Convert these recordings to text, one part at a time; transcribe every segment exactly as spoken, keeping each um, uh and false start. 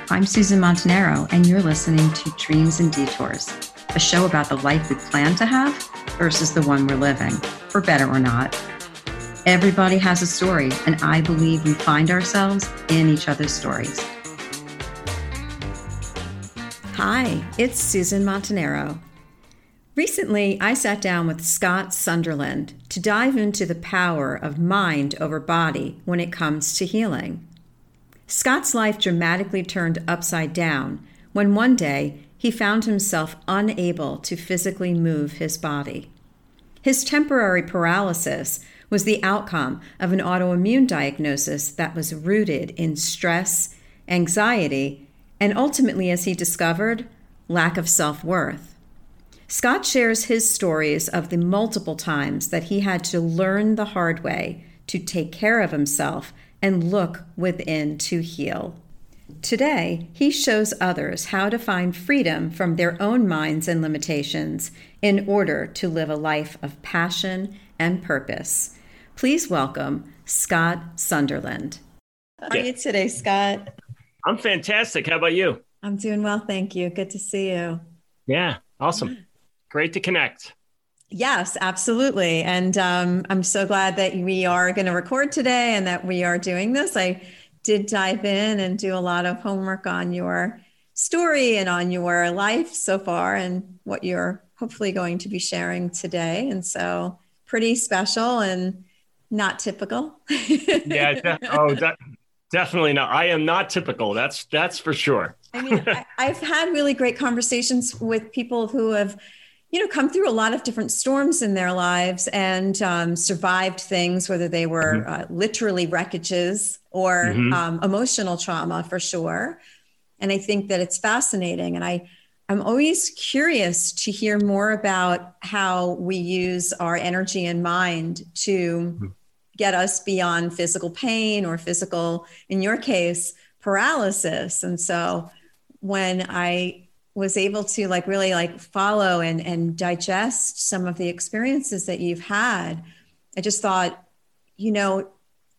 I'm Susan Montanaro, and you're listening to Dreams and Detours, a show about the life we plan to have versus the one we're living, for better or not. Everybody has a story, and I believe we find ourselves in each other's stories. Hi, it's Susan Montanaro. Recently, I sat down with Scott Sunderland to dive into the power of mind over body when it comes to healing. Scott's life dramatically turned upside down when one day he found himself unable to physically move his body. His temporary paralysis was the outcome of an autoimmune diagnosis that was rooted in stress, anxiety, and ultimately, as he discovered, lack of self-worth. Scott shares his stories of the multiple times that he had to learn the hard way to take care of himself and look within to heal. Today, he shows others how to find freedom from their own minds and limitations in order to live a life of passion and purpose. Please welcome Scott Sunderland. How are you today, Scott? I'm fantastic. How about you? I'm doing well, thank you. Good to see you. Yeah, awesome. Great to connect. Yes, absolutely. And um, I'm so glad that we are going to record today and that we are doing this. I did dive in and do a lot of homework on your story and on your life so far and what you're hopefully going to be sharing today. And so pretty special and not typical. yeah. De- oh, de- definitely not. I am not typical. That's, that's for sure. I mean, I, I've had really great conversations with people who have, you know, come through a lot of different storms in their lives and um, survived things, whether they were mm-hmm. uh, literally wreckages or mm-hmm. um, emotional trauma for sure. And I think that it's fascinating. And I, I'm always curious to hear more about how we use our energy and mind to mm-hmm. get us beyond physical pain or physical, in your case, paralysis. And so when I was able to like really like follow and, and digest some of the experiences that you've had, I just thought, you know,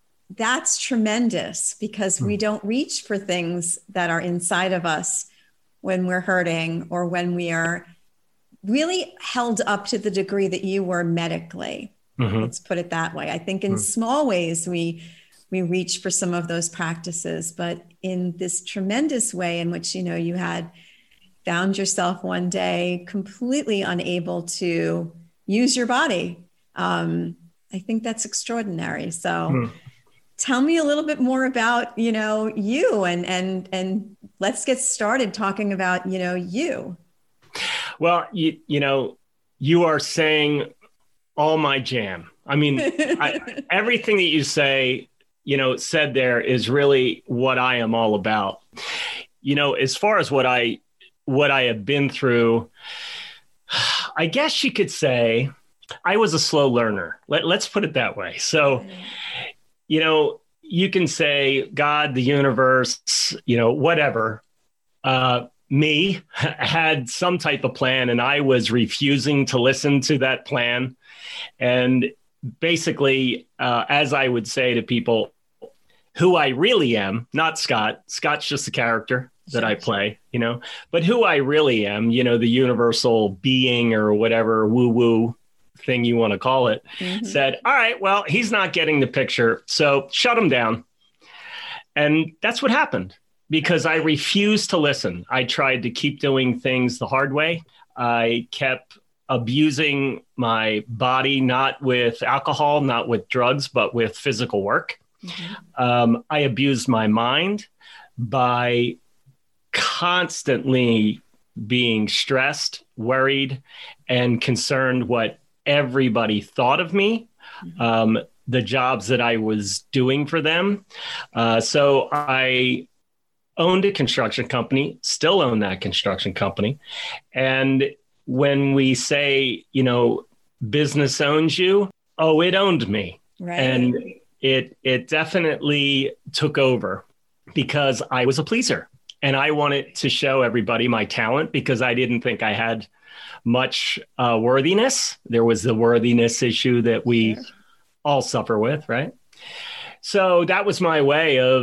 that's tremendous because we don't reach for things that are inside of us when we're hurting or when we are really held up to the degree that you were medically. Mm-hmm. Let's put it that way. I think in mm-hmm. small ways, we we reach for some of those practices, but in this tremendous way in which, you know, you had found yourself one day completely unable to use your body. Um, I think that's extraordinary. So mm. tell me a little bit more about, you know, you and, and, and let's get started talking about, you know, you. Well, you, you know, you are saying all my jam. I mean, I, everything that you say, you know, said there is really what I am all about. You know, as far as what I, what I have been through, I guess you could say I was a slow learner. Let, let's put it that way. So, you know, you can say God, the universe, you know, whatever, uh, me had some type of plan and I was refusing to listen to that plan. And basically, uh, as I would say to people, who I really am, not Scott, Scott's just a character that I play, you know, but who I really am, you know, the universal being or whatever woo-woo thing you want to call it, mm-hmm. said, all right, well, he's not getting the picture. So shut him down. And that's what happened because I refused to listen. I tried to keep doing things the hard way. I kept abusing my body, not with alcohol, not with drugs, but with physical work. Mm-hmm. Um, I abused my mind by constantly being stressed, worried, and concerned what everybody thought of me, mm-hmm. um, the jobs that I was doing for them. Uh, so I owned a construction company, still own that construction company. And when we say, you know, business owns you, oh, it owned me. Right. And it it definitely took over because I was a pleaser. And I wanted to show everybody my talent because I didn't think I had much uh, worthiness. There was the worthiness issue that we sure. all suffer with, right? So that was my way of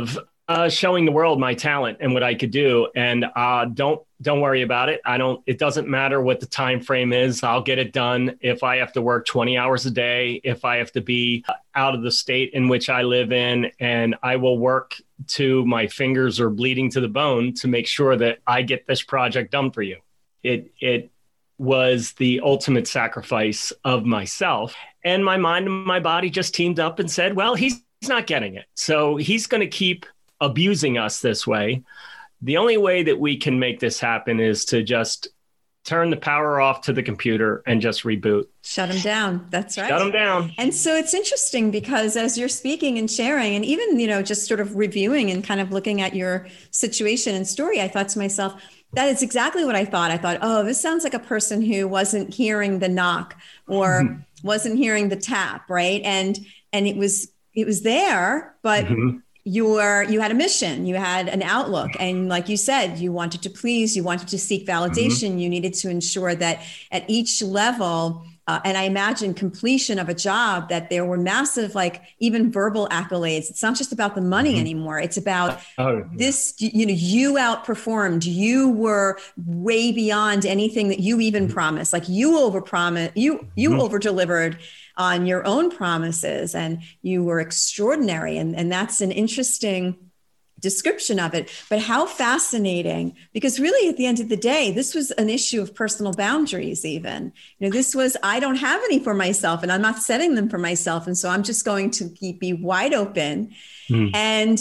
uh, showing the world my talent and what I could do. And uh, don't don't worry about it. I don't. It doesn't matter what the time frame is. I'll get it done. If I have to work twenty hours a day, if I have to be out of the state in which I live in, and I will work to my fingers are bleeding to the bone to make sure that I get this project done for you. It it was the ultimate sacrifice of myself, and my mind and my body just teamed up and said, well, he's not getting it. So he's going to keep abusing us this way. The only way that we can make this happen is to just turn the power off to the computer and just reboot. Shut him down. That's right. Shut him down. And so it's interesting because as you're speaking and sharing, and even, you know, just sort of reviewing and kind of looking at your situation and story, I thought to myself, that is exactly what I thought. I thought, oh, this sounds like a person who wasn't hearing the knock or mm-hmm. wasn't hearing the tap, right? And and it was it was there, but mm-hmm. you were you had a mission, you had an outlook, and like you said, you wanted to please, you wanted to seek validation, mm-hmm. you needed to ensure that at each level. Uh, and I imagine completion of a job that there were massive, like even verbal accolades. It's not just about the money mm-hmm. anymore. It's about oh, yeah. this, you know, you outperformed, you were way beyond anything that you even mm-hmm. promised. Like you overpromised, you, you mm-hmm. over delivered on your own promises, and you were extraordinary. And, and that's an interesting description of it, but how fascinating, because really at the end of the day, this was an issue of personal boundaries. Even, you know, this was, I don't have any for myself and I'm not setting them for myself. And so I'm just going to keep, be wide open mm. and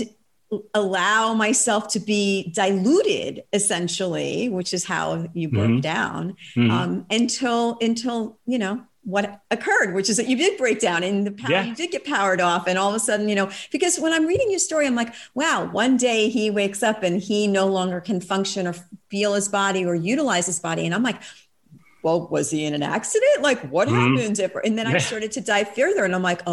allow myself to be diluted essentially, which is how you broke mm-hmm. down mm-hmm. um, until, until, you know, what occurred, which is that you did break down and the power, yeah. you did get powered off. And all of a sudden, you know, because when I'm reading your story, I'm like, wow, one day he wakes up and he no longer can function or feel his body or utilize his body. And I'm like, well, was he in an accident? Like what mm-hmm. happened? If, and then I started to dive further and I'm like,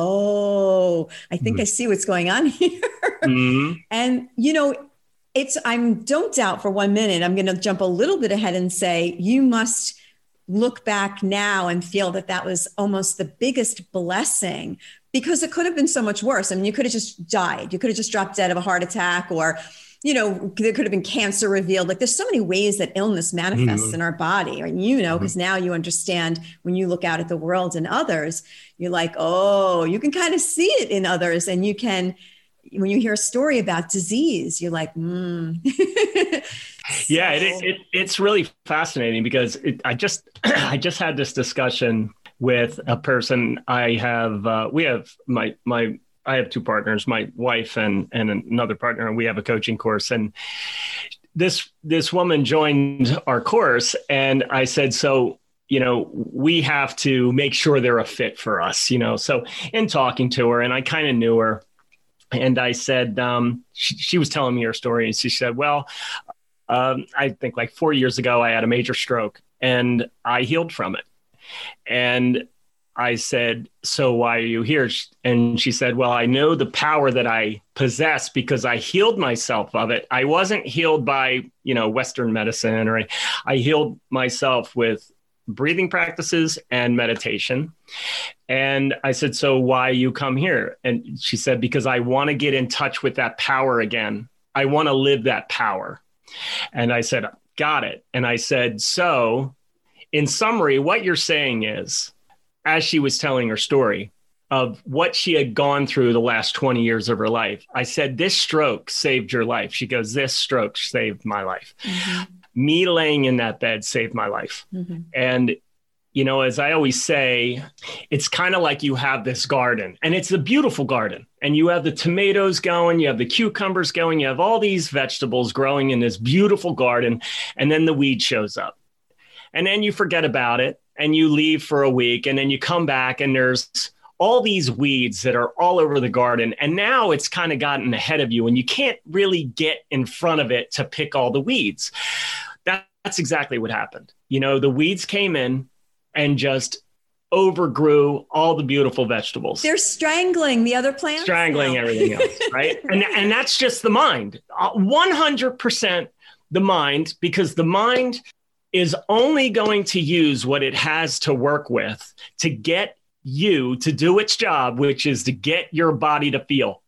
oh, I think mm-hmm. I see what's going on here. Mm-hmm. And, you know, it's, I'm don't doubt for one minute, I'm going to jump a little bit ahead and say, you must look back now and feel that that was almost the biggest blessing, because it could have been so much worse. I mean, you could have just died. You could have just dropped dead of a heart attack, or, you know, there could have been cancer revealed. Like there's so many ways that illness manifests mm-hmm. in our body, and you know, because mm-hmm. now you understand when you look out at the world and others, you're like, oh, you can kind of see it in others, and you can, when you hear a story about disease, you're like, hmm. So. Yeah, it, it, it's really fascinating because it, I just I just had this discussion with a person. I have uh, we have my my I have two partners, my wife and and another partner, and we have a coaching course. And this this woman joined our course, and I said, so you know, we have to make sure they're a fit for us, you know. So in talking to her, and I kind of knew her, and I said, um, she, she was telling me her story, and she said, well. Um, I think like four years ago, I had a major stroke and I healed from it. And I said, so why are you here? And she said, well, I know the power that I possess because I healed myself of it. I wasn't healed by, you know, Western medicine, or I healed myself with breathing practices and meditation. And I said, so why you come here? And she said, because I want to get in touch with that power again. I want to live that power. And I said, got it. And I said, so in summary, what you're saying is, as she was telling her story of what she had gone through the last twenty years of her life, I said, this stroke saved your life. She goes, this stroke saved my life. Mm-hmm. Me laying in that bed saved my life. Mm-hmm. And you know, as I always say, it's kind of like you have this garden, and it's a beautiful garden, and you have the tomatoes going, you have the cucumbers going, you have all these vegetables growing in this beautiful garden, and then the weed shows up. And then you forget about it, and you leave for a week, and then you come back, and there's all these weeds that are all over the garden. And now it's kind of gotten ahead of you, and you can't really get in front of it to pick all the weeds. That, that's exactly what happened. You know, the weeds came in and just overgrew all the beautiful vegetables. They're strangling the other plants. Strangling now. Everything else, right? And and that's just the mind. Uh, one hundred percent the mind, because the mind is only going to use what it has to work with to get you to do its job, which is to get your body to feel.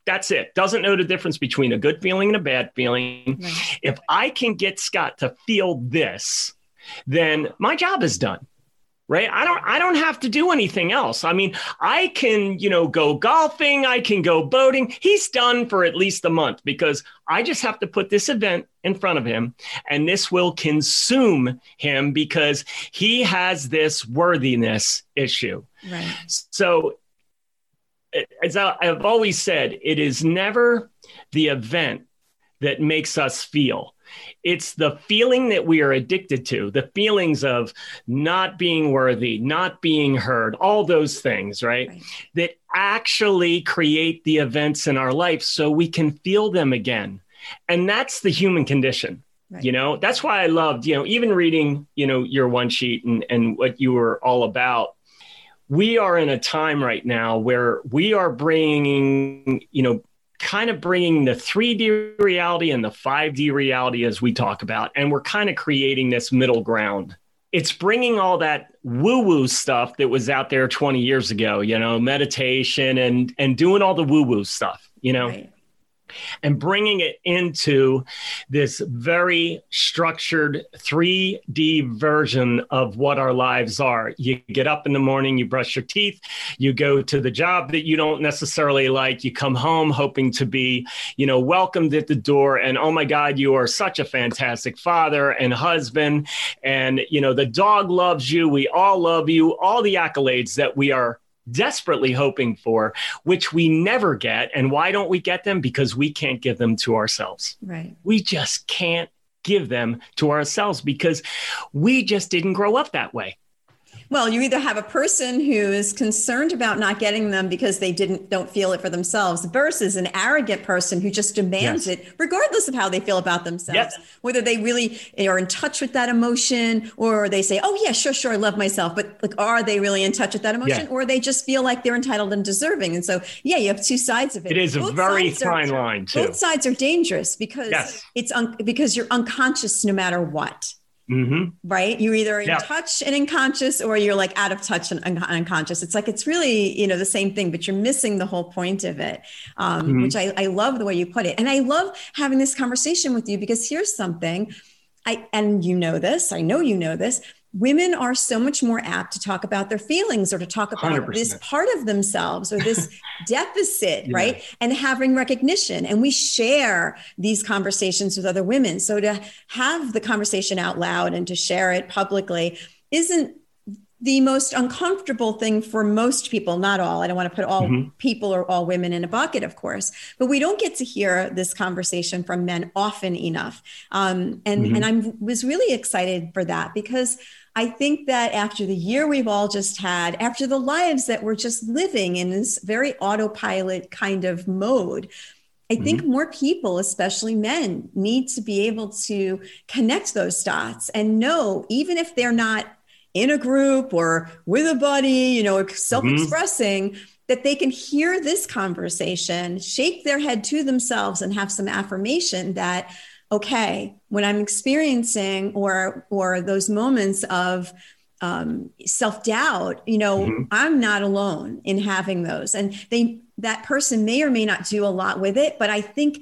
That's it. Doesn't know the difference between a good feeling and a bad feeling. Right. If I can get Scott to feel this, then my job is done. Right. I don't I don't have to do anything else. I mean, I can, you know, go golfing. I can go boating. He's done for at least a month because I just have to put this event in front of him and this will consume him because he has this worthiness issue. Right. So as I've always said, it is never the event that makes us feel. It's the feeling that we are addicted to, the feelings of not being worthy, not being heard, all those things, right? right? That actually create the events in our life so we can feel them again. And that's the human condition. Right. You know, that's why I loved, you know, even reading, you know, your one sheet and, and what you were all about. We are in a time right now where we are bringing, you know, kind of bringing the three D reality and the five D reality as we talk about. And we're kind of creating this middle ground. It's bringing all that woo-woo stuff that was out there twenty years ago, you know, meditation and, and doing all the woo-woo stuff, you know. Right. And bringing it into this very structured three D version of what our lives are. You get up in the morning, you brush your teeth, you go to the job that you don't necessarily like, you come home hoping to be, you know, welcomed at the door. And oh my God, you are such a fantastic father and husband. And, you know, the dog loves you. We all love you. All the accolades that we are desperately hoping for, which we never get. And why don't we get them? Because we can't give them to ourselves. Right. We just can't give them to ourselves because we just didn't grow up that way. Well, you either have a person who is concerned about not getting them because they didn't don't feel it for themselves versus an arrogant person who just demands yes. it regardless of how they feel about themselves, yes. whether they really are in touch with that emotion or they say, oh, yeah, sure, sure, I love myself. But like, are they really in touch with that emotion yeah. or they just feel like they're entitled and deserving? And so, yeah, you have two sides of it. It is both a very fine are, line, too. Both sides are dangerous because yes. it's un- because you're unconscious no matter what. Mm-hmm. Right. You're either in yeah. touch and unconscious or you're like out of touch and un- unconscious. It's like, it's really, you know, the same thing, but you're missing the whole point of it, um, mm-hmm. which I, I love the way you put it. And I love having this conversation with you because here's something I, and you know this, I know, you know this, women are so much more apt to talk about their feelings or to talk about one hundred percent. This part of themselves or this deficit, yeah. right? And having recognition. And we share these conversations with other women. So to have the conversation out loud and to share it publicly isn't the most uncomfortable thing for most people, not all. I don't want to put all mm-hmm. people or all women in a bucket, of course, but we don't get to hear this conversation from men often enough. Um, and mm-hmm. and I was really excited for that because I think that after the year we've all just had, after the lives that we're just living in this very autopilot kind of mode, I think mm-hmm. more people, especially men, need to be able to connect those dots and know, even if they're not in a group or with a buddy, you know, self-expressing, mm-hmm. that they can hear this conversation, shake their head to themselves and have some affirmation that, okay, when I'm experiencing or, or those moments of um, self-doubt, you know, mm-hmm. I'm not alone in having those. And they, that person may or may not do a lot with it, but I think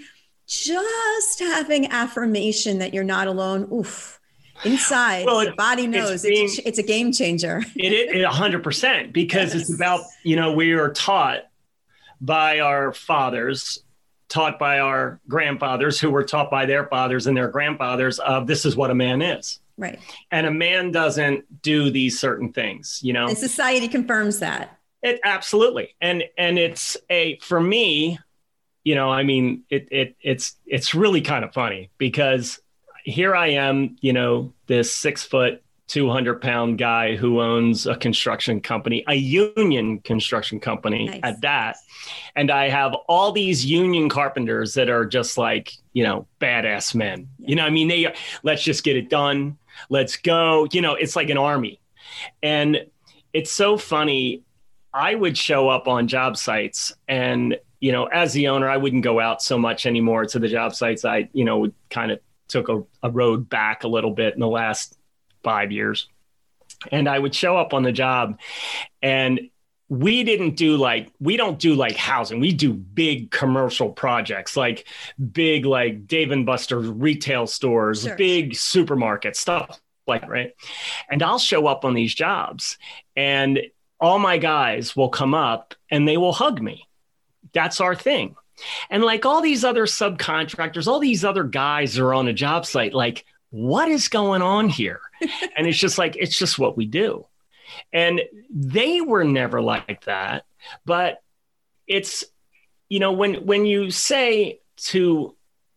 just having affirmation that you're not alone, oof, inside, well, the body knows it's, being, it's, it's a game changer. It is one hundred percent because yes. it's about, you know, we are taught by our fathers, taught by our grandfathers who were taught by their fathers and their grandfathers of this is what a man is. Right. And a man doesn't do these certain things, you know. And society confirms that. It absolutely. And and it's a, for me, you know, I mean, it it it's it's really kind of funny because here I am, you know, this six foot, two hundred pound guy who owns a construction company, a union construction company nice. At that. And I have all these union carpenters that are just like, you know, badass men. Yeah. You know, I mean, they, let's just get it done. Let's go. You know, it's like an army. And it's so funny. I would show up on job sites and, you know, as the owner, I wouldn't go out so much anymore to the job sites. I, you know, would kind of took a, a road back a little bit in the last five years. And I would show up on the job and we didn't do like, we don't do like housing. We do big commercial projects, like big, like Dave and Buster's retail stores, Sure. big supermarkets, stuff like that, right? And I'll show up on these jobs and all my guys will come up and they will hug me. That's our thing. And like all these other subcontractors, all these other guys are on a job site, like, what is going on here? And it's just like, it's just what we do. And they were never like that. But it's, you know, when when you say to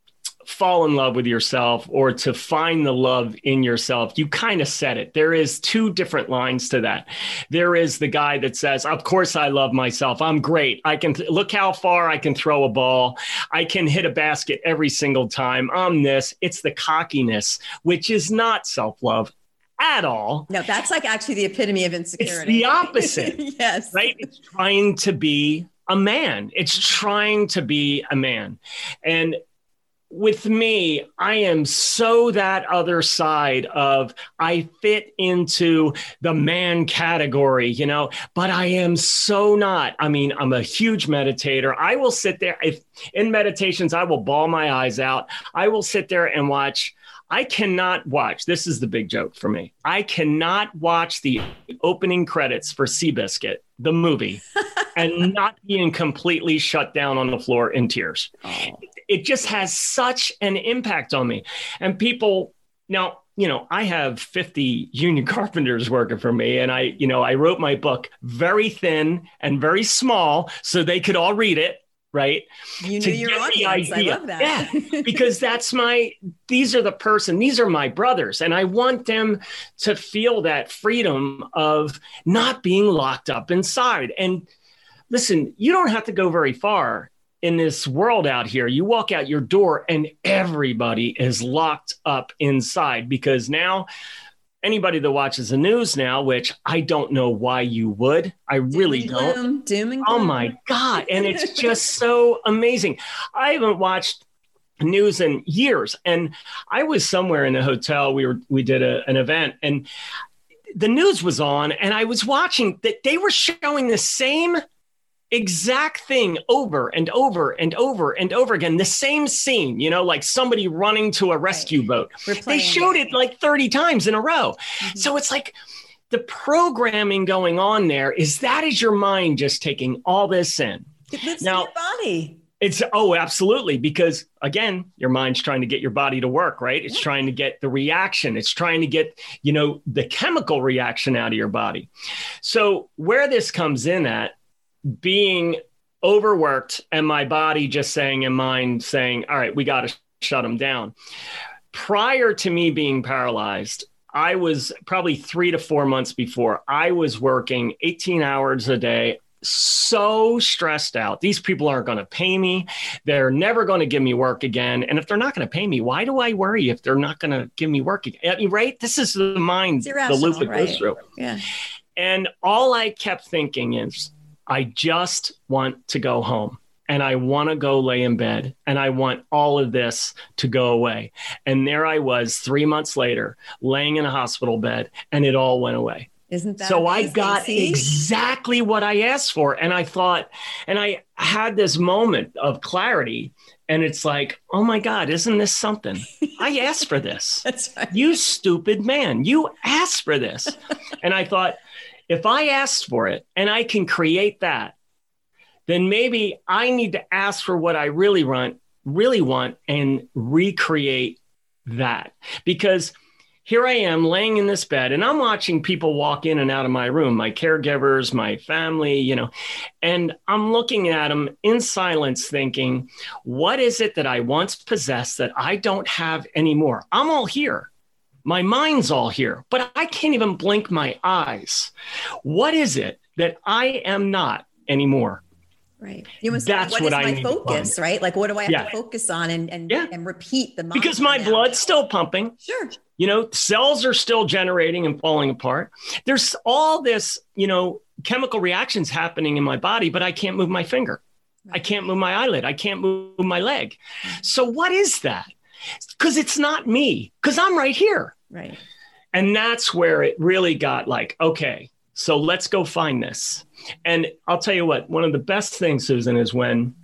fall in love with yourself or to find the love in yourself, you kind of said it. There is two different lines to that. There is the guy that says, of course I love myself. I'm great. I can th- look how far I can throw a ball. I can hit a basket every single time. I'm this. It's the cockiness, which is not self-love at all. No, that's like actually the epitome of insecurity. It's the opposite. Yes. Right? It's trying to be a man. It's trying to be a man. And with me, I am so that other side of I fit into the man category, you know, but I am so not. I mean, I'm a huge meditator. I will sit there if in meditations, I will bawl my eyes out. I will sit there and watch. I cannot watch. This is the big joke for me. I cannot watch the opening credits for Seabiscuit, the movie, and not being completely shut down on the floor in tears. Oh. It just has such an impact on me. And people now, you know, I have fifty union carpenters working for me. And I, you know, I wrote my book very thin and very small so they could all read it. Right. You knew your audience. I love that. Yeah, because that's my, these are the person, these are my brothers. And I want them to feel that freedom of not being locked up inside. And listen, you don't have to go very far in this world out here. You walk out your door and everybody is locked up inside because now anybody that watches the news now, which I don't know why you would, I really Doom and don't. Gloom, doom and Oh gloom. my God. And it's just so amazing. I haven't watched news in years. And I was somewhere in a hotel. We were, we did a, an event and the news was on and I was watching that they were showing the same exact thing over and over and over and over again. The same scene, you know, like somebody running to a rescue right. boat. Replaying they showed it. it like thirty times in a row. Mm-hmm. So it's like the programming going on there is that is your mind just taking all this in. It lives now, in your body. It's, oh, absolutely. Because again, your mind's trying to get your body to work, right? It's yeah. trying to get the reaction. It's trying to get, you know, the chemical reaction out of your body. So where this comes in at, being overworked and my body just saying and mind saying, all right, we got to shut them down. Prior to me being paralyzed, I was probably three to four months before I was working eighteen hours a day, so stressed out. These people aren't going to pay me. They're never going to give me work again. And if they're not going to pay me, why do I worry if they're not going to give me work again? I mean, right? This is the mind, the loop it right? goes through. Yeah. And all I kept thinking is, I just want to go home and I want to go lay in bed and I want all of this to go away. And there I was three months later, laying in a hospital bed and it all went away. Isn't that so amazing? I got See? exactly what I asked for. And I thought, and I had this moment of clarity and it's like, oh my God, isn't this something? I asked for this. That's right. You stupid man, you asked for this. And I thought, if I asked for it and I can create that, then maybe I need to ask for what I really want, really want and recreate that. Because here I am laying in this bed and I'm watching people walk in and out of my room, my caregivers, my family, you know, and I'm looking at them in silence thinking, what is it that I once possessed that I don't have anymore? I'm all here. My mind's all here, but I can't even blink my eyes. What is it that I am not anymore? Right. You must, That's what, what is I my need focus, right? Like, what do I have yeah. to focus on and and, yeah. and repeat the mind? Because my now. blood's still pumping. Sure. You know, cells are still generating and falling apart. There's all this, you know, chemical reactions happening in my body, but I can't move my finger. Right. I can't move my eyelid. I can't move my leg. Mm-hmm. So what is that? Because it's not me, because I'm right here. Right. And that's where it really got like, okay, So let's go find this. And I'll tell you what, one of the best things, Susan, is when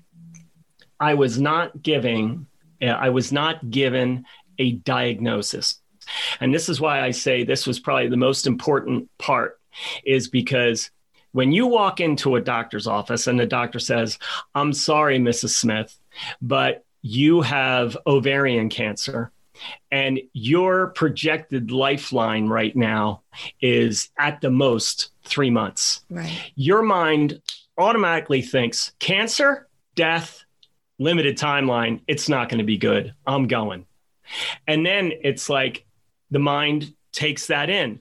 I was not giving, I was not given a diagnosis. And this is why I say this was probably the most important part, is because when you walk into a doctor's office and the doctor says, I'm sorry, Missus Smith, but you have ovarian cancer and your projected lifeline right now is at the most three months. Right. Your mind automatically thinks cancer, death, limited timeline. It's not going to be good. I'm going. And then it's like the mind takes that in.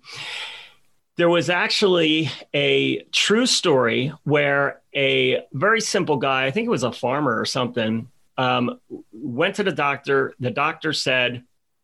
There was actually a true story where a very simple guy, I think it was a farmer or something, um, went to the doctor. The doctor said,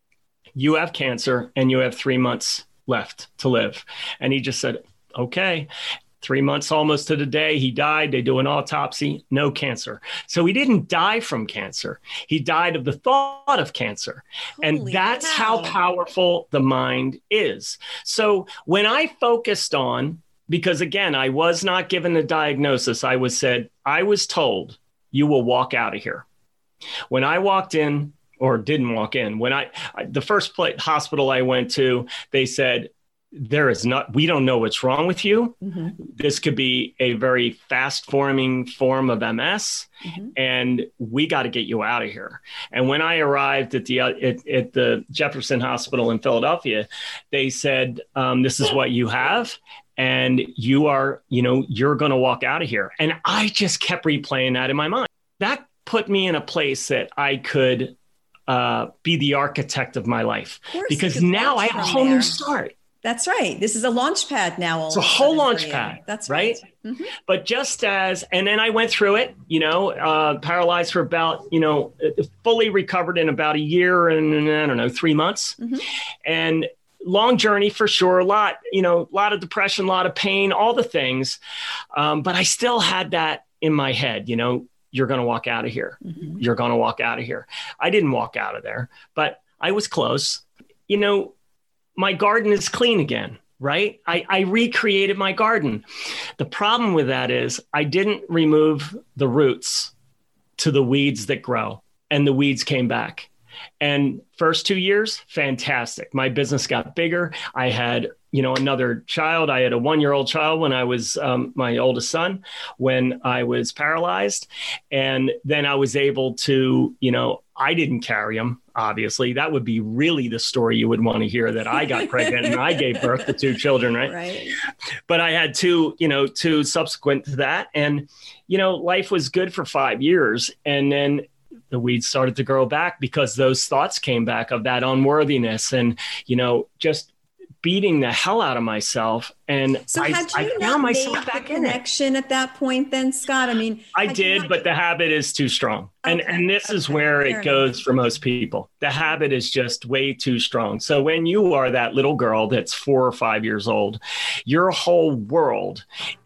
you have cancer and you have three months left to live. And he just said, okay. Three months almost to the day, he died. They do an autopsy, no cancer. So he didn't die from cancer. He died of the thought of cancer. Holy and that's cow. How powerful the mind is. So when I focused on, because again, I was not given a diagnosis, I was said, I was told you will walk out of here. When I walked in or didn't walk in, when I, the first place, hospital I went to, they said, there is not, we don't know what's wrong with you. Mm-hmm. This could be a very fast forming form of M S, mm-hmm. and we got to get you out of here. And when I arrived at the, uh, at, at the Jefferson Hospital in Philadelphia, they said, um, this is what you have. And you are, you know, you're going to walk out of here. And I just kept replaying that in my mind. That put me in a place that I could uh, be the architect of my life, of course, because now I have a whole there. new start. That's right. This is a launch pad now. It's a whole launch pad. That's right. right. Mm-hmm. But just as, and then I went through it, you know, uh, paralyzed for about, you know, fully recovered in about a year and I don't know, three months. Mm-hmm. And long journey for sure. A lot, you know, a lot of depression, a lot of pain, all the things. Um, but I still had that in my head, you know, you're going to walk out of here. Mm-hmm. You're going to walk out of here. I didn't walk out of there, but I was close. You know, my garden is clean again, right? I, I recreated my garden. The problem with that is I didn't remove the roots to the weeds that grow, and the weeds came back. And first two years, fantastic. My business got bigger. I had, you know, another child. I had a one-year-old child when I was um, my oldest son, when I was paralyzed. And then I was able to, you know, I didn't carry him. Obviously, that would be really the story you would want to hear, that I got pregnant and I gave birth to two children, right? Right. But I had two, you know, two subsequent to that. And, you know, life was good for five years. And then the weeds started to grow back because those thoughts came back of that unworthiness and, you know, just beating the hell out of myself. And so I, had you I not found myself made back the in connection it. At that point then, Scott? I mean, I did, not... but the habit is too strong. Okay. And and this okay. is where Fair it goes enough. For most people. The habit is just way too strong. So when you are that little girl that's four or five years old, your whole world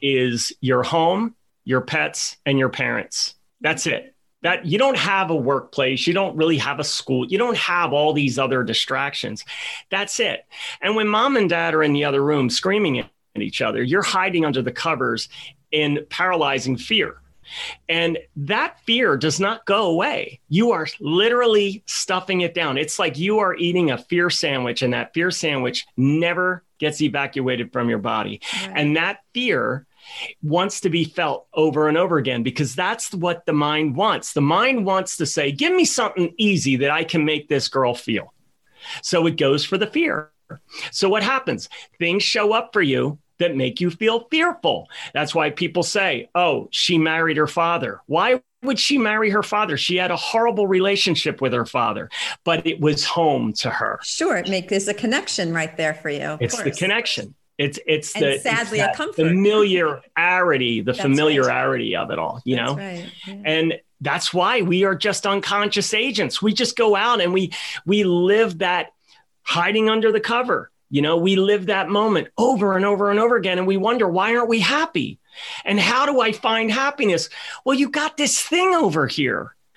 is your home, your pets, and your parents. That's it. That you don't have a workplace, you don't really have a school, you don't have all these other distractions. That's it. And when mom and dad are in the other room screaming at each other, you're hiding under the covers in paralyzing fear. And that fear does not go away. You are literally stuffing it down. It's like you are eating a fear sandwich, and that fear sandwich never gets evacuated from your body. Right. And that fear wants to be felt over and over again, because that's what the mind wants. The mind wants to say, give me something easy that I can make this girl feel. So it goes for the fear. So what happens? Things show up for you that make you feel fearful. That's why people say, oh, she married her father. Why would she marry her father? She had a horrible relationship with her father, but it was home to her. Sure. It makes there's a connection right there for you. It's course. The connection. It's it's and the sadly it's a comfort. familiarity, the that's familiarity right. of it all, you that's know? Right. Yeah. And that's why we are just unconscious agents. We just go out and we we live that hiding under the cover. You know, we live that moment over and over and over again. And we wonder, why aren't we happy? And how do I find happiness? Well, you got this thing over here.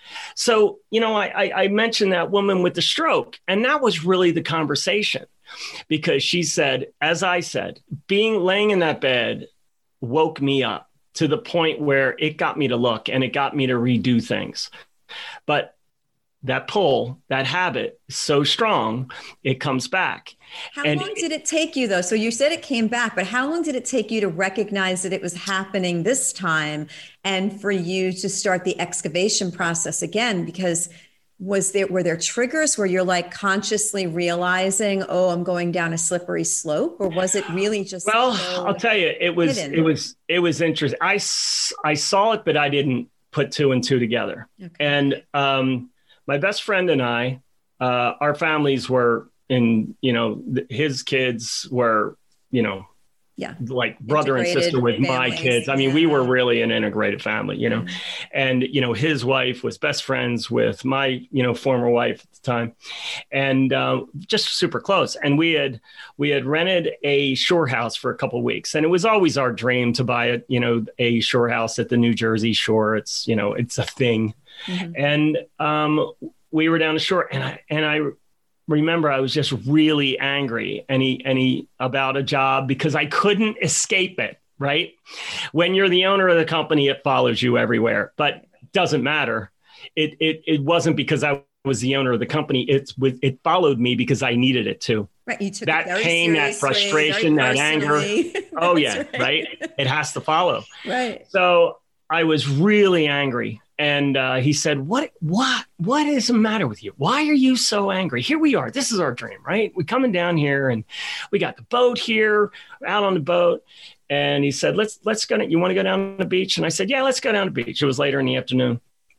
So, you know, I, I, I mentioned that woman with the stroke, and that was really the conversation, because she said, as I said, being laying in that bed woke me up to the point where it got me to look and it got me to redo things. But that pull, that habit is so strong, it comes back. How and long did it take you though? So you said it came back, but how long did it take you to recognize that it was happening this time and for you to start the excavation process again? Because was there, were there triggers where you're like consciously realizing, oh, I'm going down a slippery slope, or was it really just? Well, so I'll tell you, it was, hidden? it was, it was interesting. I, I saw it, but I didn't put two and two together. Okay. And, um, my best friend and I, uh, our families were in, you know, th- his kids were, you know, yeah, like brother and sister with families. My kids. I mean, yeah. we were really an integrated family, you know, mm-hmm. and, you know, his wife was best friends with my, you know, former wife at the time, and uh, just super close. And we had, we had rented a shore house for a couple of weeks, and it was always our dream to buy a, you know, a shore house at the New Jersey shore. It's, you know, it's a thing. Mm-hmm. And um, we were down the shore, and I, and I remember I was just really angry and he, and he about a job because I couldn't escape it. Right. When you're the owner of the company, it follows you everywhere, but it doesn't matter. It, it, it wasn't because I was the owner of the company. It's with, it followed me because I needed it to. Right. You took that pain, that frustration, that anger. Oh yeah. Right. right. It has to follow. Right. So I was really angry. And uh, he said, what, what, what is the matter with you? Why are you so angry? Here we are. This is our dream, right? We're coming down here and we got the boat here, out on the boat. And he said, let's, let's go, you want to go down to the beach? And I said, yeah, let's go down to the beach. It was later in the afternoon.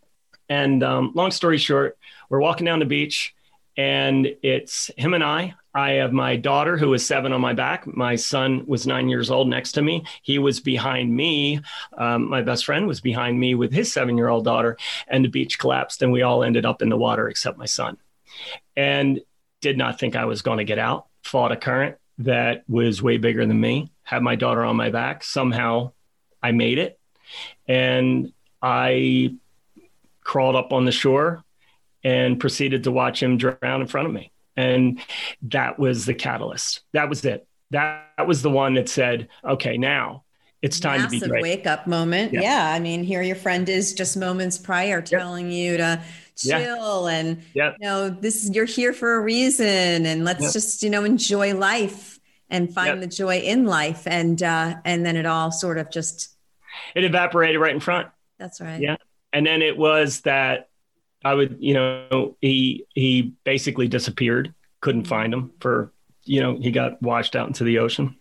And um, long story short, we're walking down the beach and it's him and I. I have my daughter who is seven on my back. My son was nine years old next to me. He was behind me. Um, my best friend was behind me with his seven-year-old daughter, and the beach collapsed and we all ended up in the water except my son. And did not think I was going to get out. Fought a current that was way bigger than me. Had my daughter on my back. Somehow I made it. And I crawled up on the shore and proceeded to watch him drown in front of me. And that was the catalyst. That was it. That, that was the one that said, okay, now it's time Massive to be great. Wake up moment. Yeah. yeah. I mean, here your friend is just moments prior telling yep. you to chill yeah. and, yep. you know, this is, you're here for a reason, and let's yep. just, you know, enjoy life and find yep. the joy in life. And, uh, and then it all sort of just. It evaporated right in front. That's right. Yeah. And then it was that I would, you know, he, he basically disappeared, couldn't find him for, you know, he got washed out into the ocean.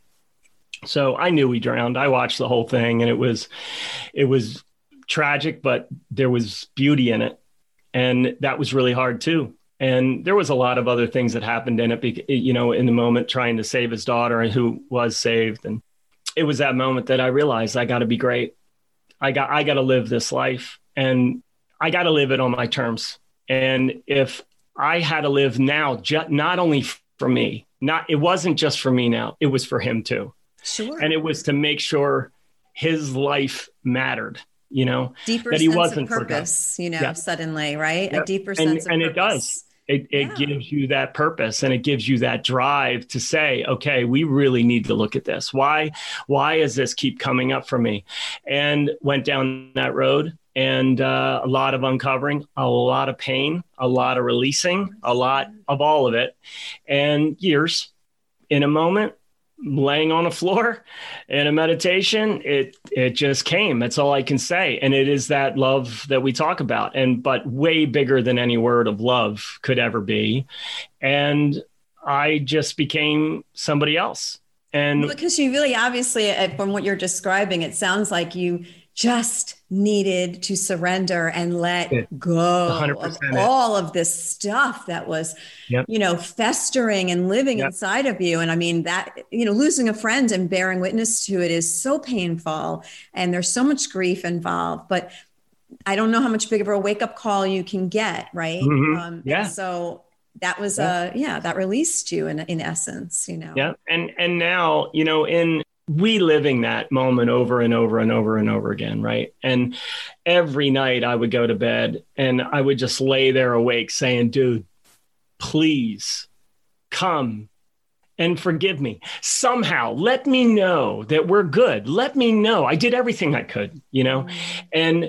So I knew he drowned. I watched the whole thing and it was, it was tragic, but there was beauty in it. And that was really hard too. And there was a lot of other things that happened in it, you know, in the moment trying to save his daughter who was saved. And it was that moment that I realized I got to be great. I got, I got to live this life. And I got to live it on my terms. And if I had to live now, ju- not only for me, not, it wasn't just for me now, it was for him too. Sure. And it was to make sure his life mattered, you know, deeper that he sense wasn't of purpose, you know, yeah. suddenly, right? Yep. A deeper and, sense of and purpose. it does. It, it yeah. gives you that purpose and it gives you that drive to say, okay, we really need to look at this. Why, why does this keep coming up for me? And went down that road. And uh, a lot of uncovering, a lot of pain, a lot of releasing, a lot of all of it. And years in a moment, laying on the floor in a meditation, it it just came. That's all I can say. And it is that love that we talk about, and but way bigger than any word of love could ever be. And I just became somebody else. And because you really obviously, from what you're describing, it sounds like you just needed to surrender and let go of all of this stuff that was, yep. you know, festering and living yep. inside of you. And I mean that, you know, losing a friend and bearing witness to it is so painful and there's so much grief involved, but I don't know how much bigger of a wake up call you can get. Right. Mm-hmm. Um, yeah. So that was, yeah. uh, yeah, that released you in, in essence, you know? Yeah. And, and now, you know, in, reliving that moment over and over and over and over again, right? And every night I would go to bed and I would just lay there awake saying, dude, please come and forgive me. Somehow let me know that we're good. Let me know. I did everything I could, you know? Mm-hmm. And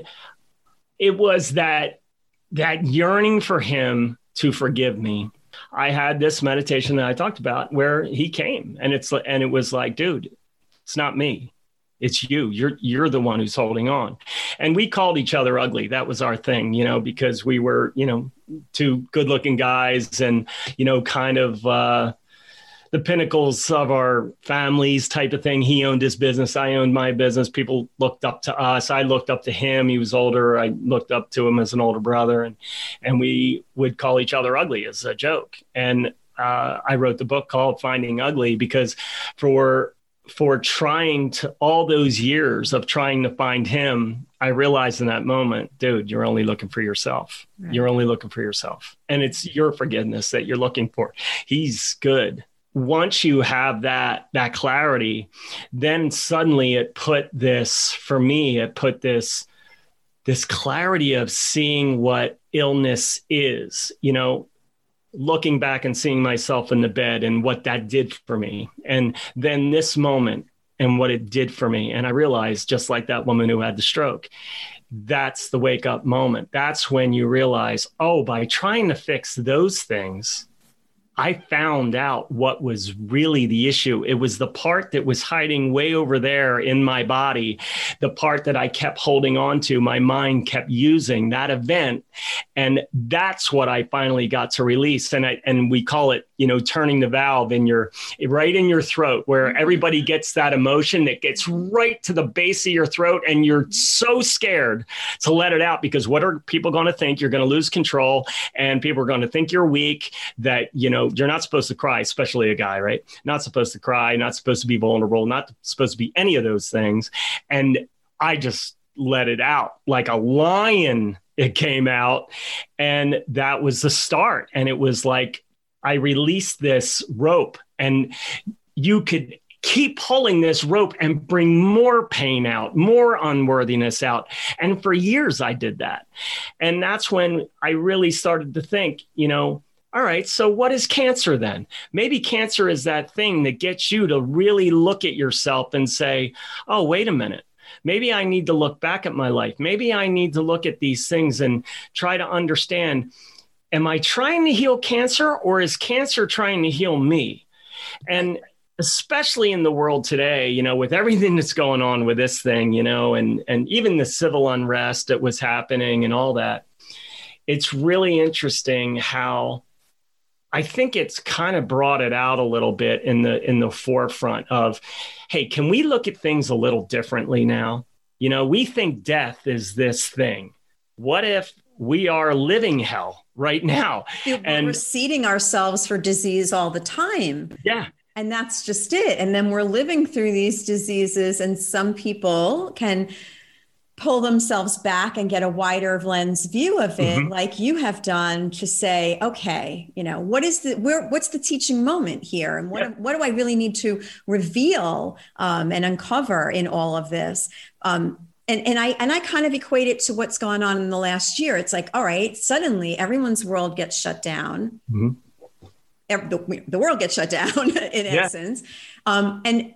it was that, that yearning for him to forgive me. I had this meditation that I talked about where he came, and it's, and it was like, dude, it's not me. It's you. You're, you're the one who's holding on. And we called each other ugly. That was our thing, you know, because we were, you know, two good looking guys and, you know, kind of, uh, the pinnacles of our families type of thing. He owned his business. I owned my business. People looked up to us. I looked up to him. He was older. I looked up to him as an older brother, and, and we would call each other ugly as a joke. And uh, I wrote the book called Finding Ugly because for, for trying to all those years of trying to find him, I realized in that moment, dude, you're only looking for yourself. Right. You're only looking for yourself. And it's your forgiveness that you're looking for. He's good. Once you have that, that clarity, then suddenly it put this, for me, it put this, this clarity of seeing what illness is, you know, looking back and seeing myself in the bed and what that did for me. And then this moment and what it did for me. And I realized, just like that woman who had the stroke, that's the wake up moment. That's when you realize, oh, by trying to fix those things, I found out what was really the issue. It was the part that was hiding way over there in my body, the part that I kept holding on to, my mind kept using that event. And that's what I finally got to release. And I, and we call it, you know, turning the valve in your, right in your throat, where everybody gets that emotion that gets right to the base of your throat. And you're so scared to let it out because what are people going to think? You're going to lose control, and people are going to think you're weak, that, you know, you're not supposed to cry, especially a guy, right? Not supposed to cry, not supposed to be vulnerable, not supposed to be any of those things. And I just let it out like a lion. It came out, and that was the start. And it was like, I released this rope, and you could keep pulling this rope and bring more pain out, more unworthiness out. And for years I did that. And that's when I really started to think, you know, all right, so what is cancer then? Maybe cancer is that thing that gets you to really look at yourself and say, oh, wait a minute. Maybe I need to look back at my life. Maybe I need to look at these things and try to understand, am I trying to heal cancer, or is cancer trying to heal me? And especially in the world today, you know, with everything that's going on with this thing, you know, and, and even the civil unrest that was happening and all that, it's really interesting how I think it's kind of brought it out a little bit in the in the forefront of, hey, can we look at things a little differently now? You know, we think death is this thing. What if we are living hell right now? And we're seeding ourselves for disease all the time. Yeah. And that's just it. And then we're living through these diseases, and some people can pull themselves back and get a wider lens view of it, mm-hmm. like you have done, to say, okay, you know, what is the, where, what's the teaching moment here? And what, yeah. what do I really need to reveal um, and uncover in all of this? Um, and, and I, and I kind of equate it to what's gone on in the last year. It's like, all right, suddenly everyone's world gets shut down. Mm-hmm. Every, the, the world gets shut down in yeah. essence. Um, and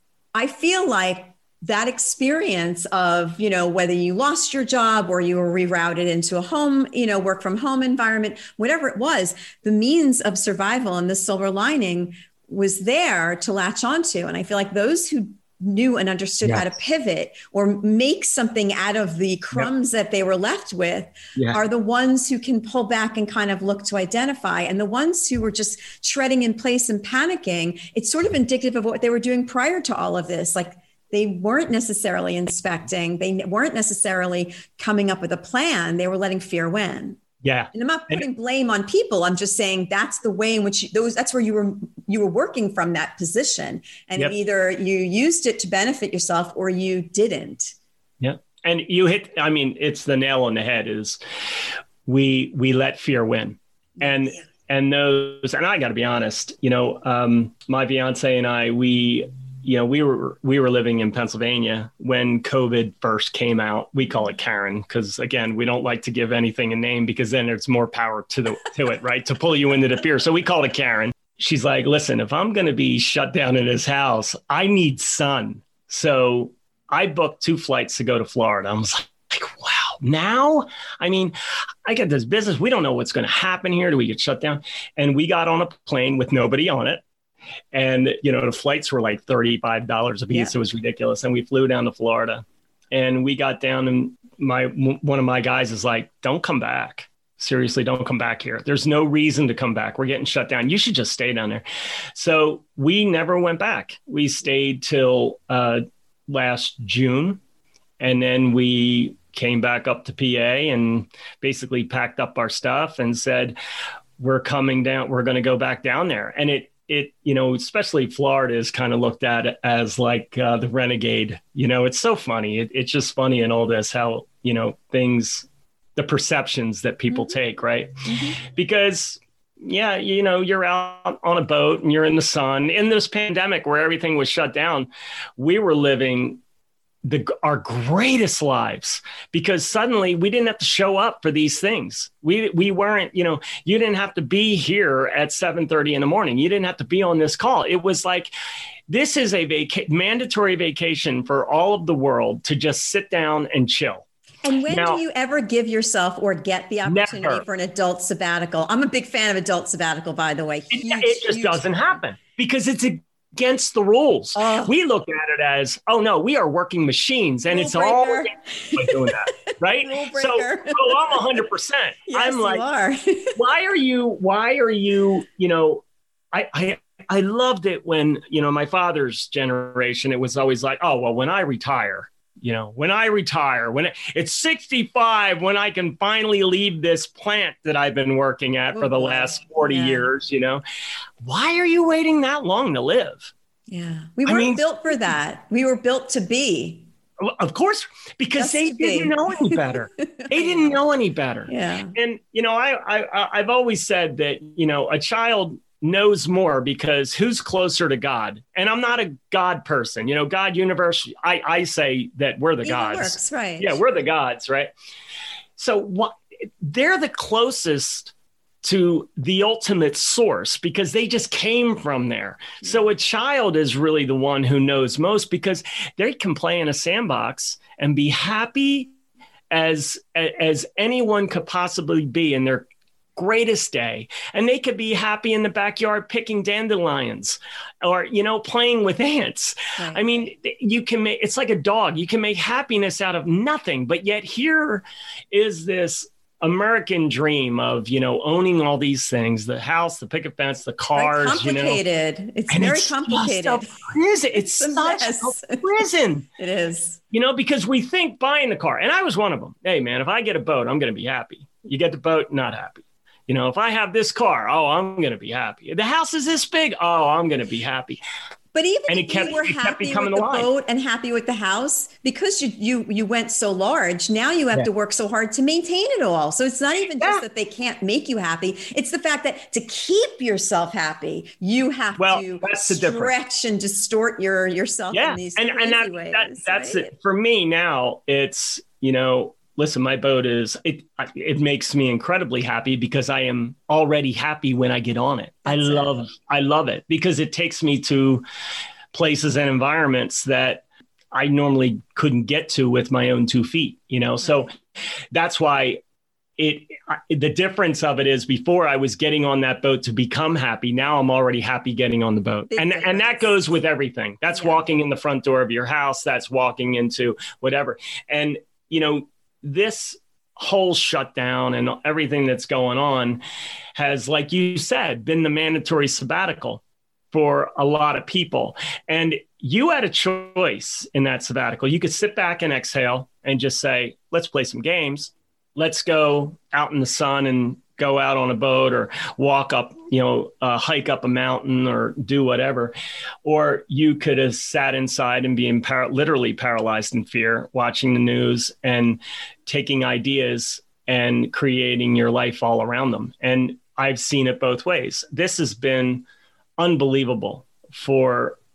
I feel like that experience of, you know, whether you lost your job or you were rerouted into a home, you know, work from home environment, whatever it was, the means of survival and the silver lining was there to latch onto. And I feel like those who knew and understood yes. how to pivot or make something out of the crumbs yep. that they were left with yeah. are the ones who can pull back and kind of look to identify. And the ones who were just shredding in place and panicking, it's sort of indicative of what they were doing prior to all of this. Like, they weren't necessarily inspecting. They weren't necessarily coming up with a plan. They were letting fear win. Yeah. And I'm not putting blame on people. I'm just saying that's the way in which you, those, that's where you were, you were working from that position. And yep. either you used it to benefit yourself or you didn't. Yeah. And you hit, I mean, it's the nail on the head is we, we let fear win. And, yeah. and those, and I got to be honest, you know, um, my fiance and I, we, you know, we were we were living in Pennsylvania when COVID first came out. We call it Karen because, again, we don't like to give anything a name because then there's more power to the to it, right? To pull you into the fear. So we call it Karen. She's like, listen, if I'm going to be shut down in this house, I need sun. So I booked two flights to go to Florida. I was like, wow, now? I mean, I got this business. We don't know what's going to happen here. Do we get shut down? And we got on a plane with nobody on it. And, you know, the flights were like thirty-five dollars a piece. Yeah. It was ridiculous. And we flew down to Florida and we got down and my one of my guys is like, don't come back. Seriously, don't come back here. There's no reason to come back. We're getting shut down. You should just stay down there. So we never went back. We stayed till uh, last June. And then we came back up to P A and basically packed up our stuff and said, we're coming down. We're going to go back down there. And it, It, you know, especially Florida is kind of looked at as like uh, the renegade. You know, it's so funny. It, it's just funny in all this how, you know, things, the perceptions that people mm-hmm. take, right? Mm-hmm. Because, yeah, you know, you're out on a boat and you're in the sun. In this pandemic where everything was shut down, we were living the our greatest lives because suddenly we didn't have to show up for these things. We we weren't, you know, you didn't have to be here at seven thirty in the morning. You didn't have to be on this call. It was like, this is a vaca- mandatory vacation for all of the world to just sit down and chill. And when now, do you ever give yourself or get the opportunity never. for an adult sabbatical? I'm a big fan of adult sabbatical, by the way. Huge, it, it just huge doesn't fan. happen because it's a against the rules. Oh. We look at it as, oh no, we are working machines and Rule it's breaker. all by doing that, right? So, oh, I'm a hundred percent. Yes, I'm like, you are. why are you, why are you, you know, I, I, I loved it when, you know, my father's generation, it was always like, oh, well, when I retire, you know, when I retire, when it, it's sixty-five, when I can finally leave this plant that I've been working at oh, for the boy. last forty yeah. years, you know, why are you waiting that long to live? Yeah. We weren't I mean, built for that. We were built to be. Of course, because Just they didn't know any better. They didn't know any better. Yeah. And, you know, I, I, I've always said that, you know, a child knows more because who's closer to God? And I'm not a God person, you know, God universe. I, I say that we're the Even gods, works, right? Yeah, we're the gods, right? So what they're the closest to the ultimate source because they just came from there. Yeah. So a child is really the one who knows most because they can play in a sandbox and be happy as as anyone could possibly be in their greatest day. And they could be happy in the backyard picking dandelions or, you know, playing with ants. Right. I mean, you can make, it's like a dog. You can make happiness out of nothing. But yet here is this American dream of, you know, owning all these things, the house, the picket fence, the cars, very complicated. You know. It's and very it's complicated. Just a prison. It's, it's such mess. a prison. It is. You know, because we think buying the car, and I was one of them. Hey, man, if I get a boat, I'm going to be happy. You get the boat, not happy. You know, if I have this car, oh, I'm going to be happy. The house is this big. Oh, I'm going to be happy. But even and if it kept, you were it kept happy with the alive. boat and happy with the house, because you you you went so large, now you have yeah. to work so hard to maintain it all. So it's not even just yeah. that they can't make you happy. It's the fact that to keep yourself happy, you have well, to that's the stretch difference. and distort your yourself yeah. in these and, crazy and that, ways. That, that's right? it. For me now, it's, you know, listen, my boat is, it it makes me incredibly happy because I am already happy when I get on it. That's I love, it. I love it because it takes me to places and environments that I normally couldn't get to with my own two feet, you know? Right. So that's why it, the difference of it is before I was getting on that boat to become happy. Now I'm already happy getting on the boat. Big and, difference. And that goes with everything. That's yeah. walking in the front door of your house. That's walking into whatever. And, you know, this whole shutdown and everything that's going on has, like you said, been the mandatory sabbatical for a lot of people. And you had a choice in that sabbatical. You could sit back and exhale and just say, let's play some games. Let's go out in the sun and go out on a boat or walk up, you know, uh, hike up a mountain or do whatever. Or you could have sat inside and being par- literally paralyzed in fear, watching the news and taking ideas and creating your life all around them. And I've seen it both ways. This has been unbelievable for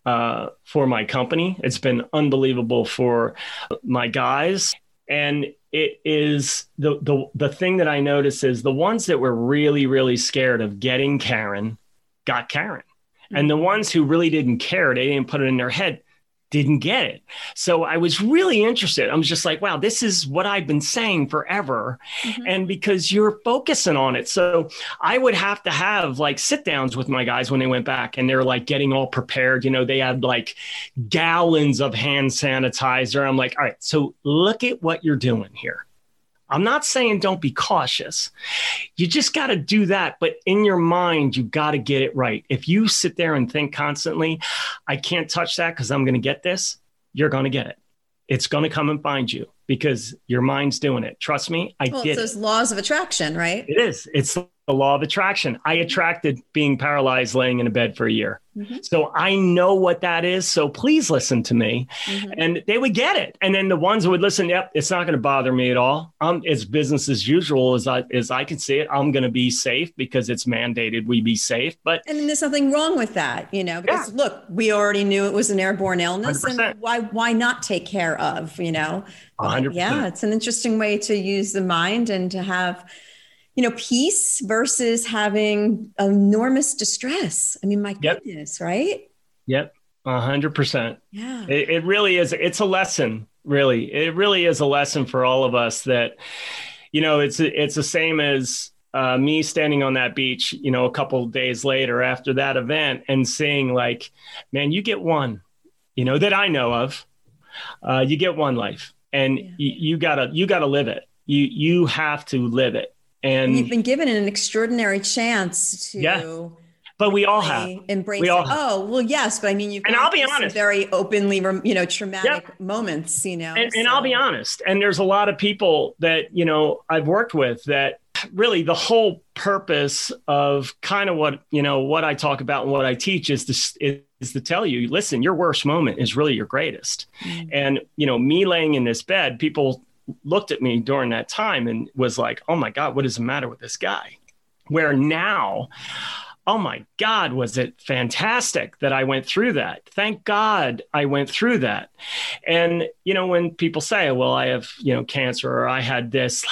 uh, for my company. It's been unbelievable for my guys. And it is the, the, the thing that I notice is the ones that were really, really scared of getting Karen got Karen. Mm-hmm. And the ones who really didn't care, they didn't put it in their head, didn't get it. So I was really interested. I was just like, wow, this is what I've been saying forever. Mm-hmm. And because you're focusing on it. So I would have to have like sit downs with my guys when they went back and they're like getting all prepared. You know, they had like gallons of hand sanitizer. I'm like, all right, so look at what you're doing here. I'm not saying don't be cautious. You just got to do that. But in your mind, you got to get it right. If you sit there and think constantly, I can't touch that because I'm going to get this, you're going to get it. It's going to come and find you because your mind's doing it. Trust me, I well, did. It's those laws of attraction, right? It is. It's the law of attraction. I attracted being paralyzed, laying in a bed for a year. Mm-hmm. So I know what that is. So please listen to me. Mm-hmm. And they would get it. And then the ones who would listen, yep, it's not going to bother me at all. Um, it's business as usual as I, as I can see it. I'm going to be safe because it's mandated we be safe. But and there's nothing wrong with that, you know, because yeah. look, we already knew it was an airborne illness. one hundred percent. And why, why not take care of, you know? one hundred percent. Yeah, it's an interesting way to use the mind and to have, you know, peace versus having enormous distress. I mean, my goodness, yep. right? Yep, one hundred percent. Yeah. It, it really is. It's a lesson, really. It really is a lesson for all of us that, you know, it's it's the same as uh, me standing on that beach, you know, a couple of days later after that event and seeing like, man, you get one, you know, that I know of. Uh, you get one life. And yeah. you, you gotta, you gotta live it. You, you have to live it. And, and you've been given an extraordinary chance to, yeah, but we all have embrace we all it. have. Oh, well, yes. But I mean, you've and I'll be honest, very openly, you know, traumatic yep. moments, you know, and, so. and I'll be honest. And there's a lot of people that, you know, I've worked with that really the whole purpose of kind of what, you know, what I talk about and what I teach is to, is, is to tell you, listen, your worst moment is really your greatest. Mm. And, you know, me laying in this bed, people looked at me during that time and was like, oh my God, what is the matter with this guy? Where now, oh my God, was it fantastic that I went through that? Thank God I went through that. And, you know, when people say, well, I have, you know, cancer or I had this,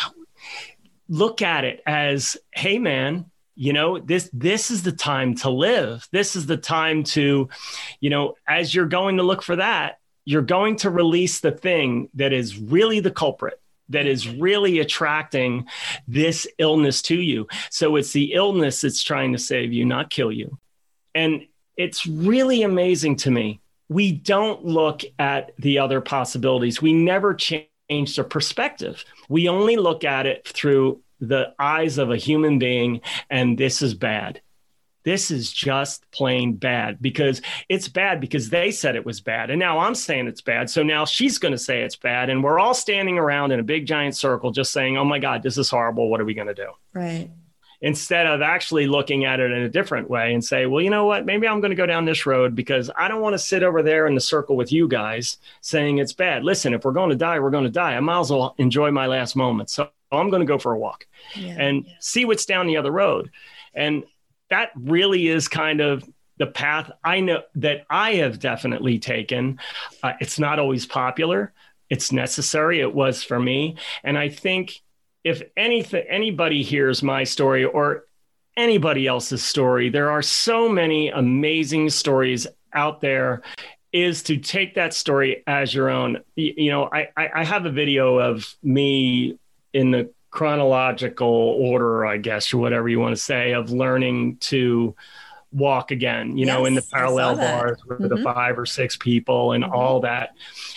look at it as, hey, man, you know, this, this is the time to live. This is the time to, you know, as you're going to look for that, you're going to release the thing that is really the culprit, that is really attracting this illness to you. So it's the illness that's trying to save you, not kill you. And it's really amazing to me. We don't look at the other possibilities. We never change the perspective. We only look at it through the eyes of a human being, and this is bad. This is just plain bad because it's bad because they said it was bad. And now I'm saying it's bad. So now she's going to say it's bad. And we're all standing around in a big giant circle just saying, oh my God, this is horrible. What are we going to do? Right. Instead of actually looking at it in a different way and say, well, you know what, maybe I'm going to go down this road because I don't want to sit over there in the circle with you guys saying it's bad. Listen, if we're going to die, we're going to die. I might as well enjoy my last moments. So I'm going to go for a walk yeah, and yeah. see what's down the other road. And that really is kind of the path I know that I have definitely taken. Uh, it's not always popular. It's necessary. It was for me. And I think if anything, anybody hears my story or anybody else's story, there are so many amazing stories out there, is to take that story as your own. You, you know, I, I have a video of me in the chronological order, I guess, or whatever you want to say, of learning to walk again, you yes, know, in the parallel bars with mm-hmm. the five or six people and mm-hmm. all that.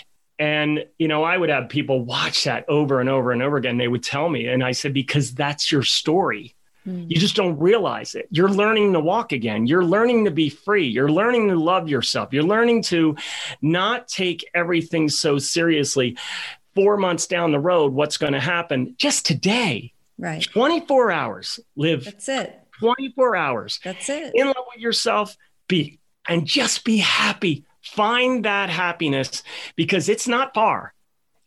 And, you know, I would have people watch that over and over and over again. They would tell me, and I said, because that's your story. Mm-hmm. You just don't realize it. You're learning to walk again. You're learning to be free. You're learning to love yourself. You're learning to not take everything so seriously. Four months down the road, what's going to happen just today? Right. twenty-four hours. Live. That's it. twenty-four hours. That's it. In love with yourself. Be and just be happy. Find that happiness because it's not far.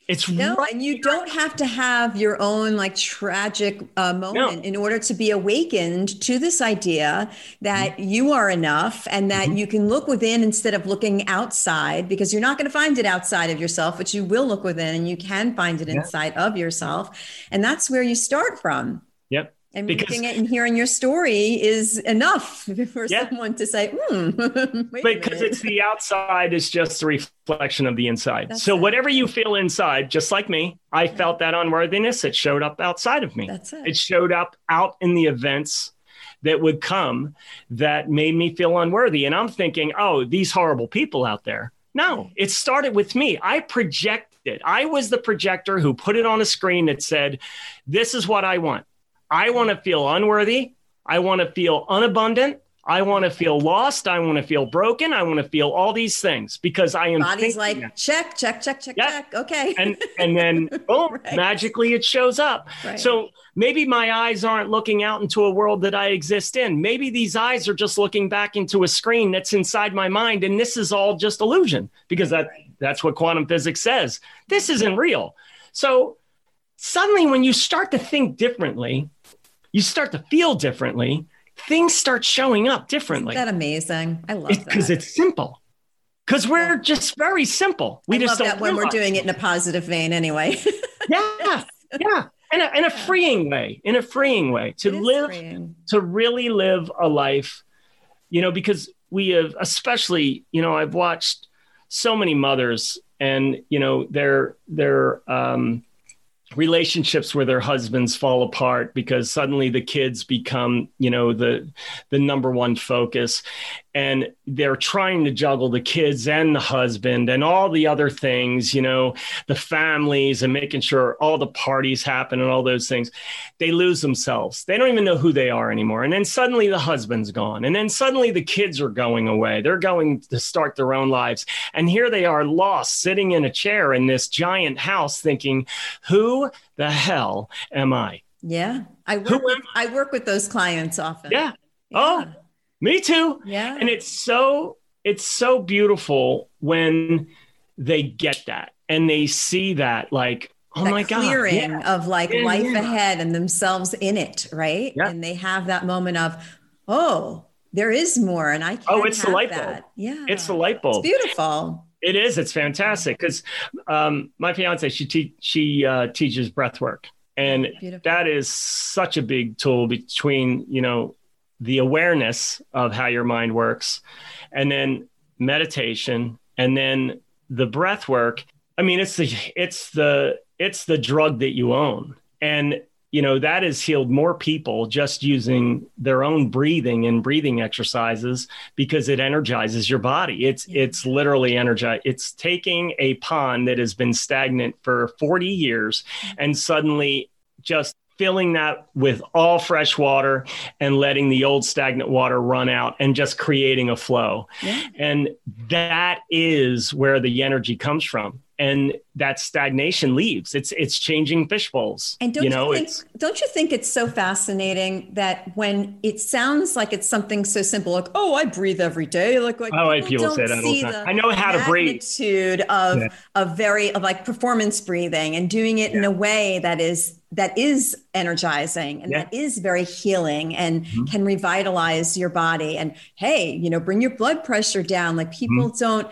It's no, right and you don't have to have your own like tragic uh, moment no. in order to be awakened to this idea that Mm-hmm. you are enough and that Mm-hmm. you can look within instead of looking outside, because you're not going to find it outside of yourself, but you will look within and you can find it Yeah. inside of yourself. And that's where you start from. Yep. And Because reading it and hearing your story is enough for yeah. someone to say, hmm, wait because a it's the outside is just a reflection of the inside. That's so it. whatever you feel inside, just like me, I yeah. felt that unworthiness. It showed up outside of me. That's it. It showed up out in the events that would come that made me feel unworthy. And I'm thinking, oh, these horrible people out there. No, it started with me. I projected. I was the projector who put it on a screen that said, this is what I want. I want to feel unworthy. I want to feel unabundant. I want to feel lost. I want to feel broken. I want to feel all these things because I am body's like that. check, check, check, check, yeah. check. Okay. And and then boom, right. magically it shows up. Right. So maybe my eyes aren't looking out into a world that I exist in. Maybe these eyes are just looking back into a screen that's inside my mind. And this is all just illusion because that that's what quantum physics says. This isn't real. So suddenly when you start to think differently, you start to feel differently, things start showing up differently. Isn't that amazing? I love it's, that. Because it's simple. Because we're just very simple. We I just love don't that when we're doing it in a positive vein anyway. yeah, yeah. In a, in a freeing way, in a freeing way to live, freeing. to really live a life, you know, because we have, especially, you know, I've watched so many mothers and, you know, their, their, um, relationships where their husbands fall apart because suddenly the kids become, you know, the the number one focus, and they're trying to juggle the kids and the husband and all the other things, you know, the families and making sure all the parties happen and all those things. They lose themselves. They don't even know who they are anymore. And then suddenly the husband's gone. And then suddenly the kids are going away. They're going to start their own lives. And here they are lost, sitting in a chair in this giant house thinking, who the hell am I? Yeah. I work, with, I work with those clients often. Yeah. yeah. Oh, me too. Yeah. And it's so, it's so beautiful when they get that and they see that, like, oh that my God. Clearing yeah. of like yeah, life yeah. ahead and themselves in it. Right. Yeah. And they have that moment of, oh, there is more. And I can Oh, it's have the light bulb. that. Yeah. It's the light bulb. It's beautiful. It is. It's fantastic. Because um, my fiance, she te- she uh, teaches breath work. And beautiful. That is such a big tool between, you know, the awareness of how your mind works and then meditation and then the breath work. I mean, it's the it's the it's the drug that you own. And, you know, that has healed more people just using their own breathing and breathing exercises because it energizes your body. It's yeah. it's literally energized. It's taking a pond that has been stagnant for forty years and suddenly just filling that with all fresh water and letting the old stagnant water run out and just creating a flow. Yeah. And that is where the energy comes from. And that stagnation leaves. It's it's changing fish bowls. And don't you know, you think, it's, don't you think it's so fascinating that when it sounds like it's something so simple, like, oh, I breathe every day. Like, like oh, people, people don't say that see all the time. the I know how to breathe. Magnitude of yeah. of very of like performance breathing and doing it yeah. in a way that is that is energizing and yeah. that is very healing and mm-hmm. can revitalize your body. And hey, you know, bring your blood pressure down. Like people mm-hmm. don't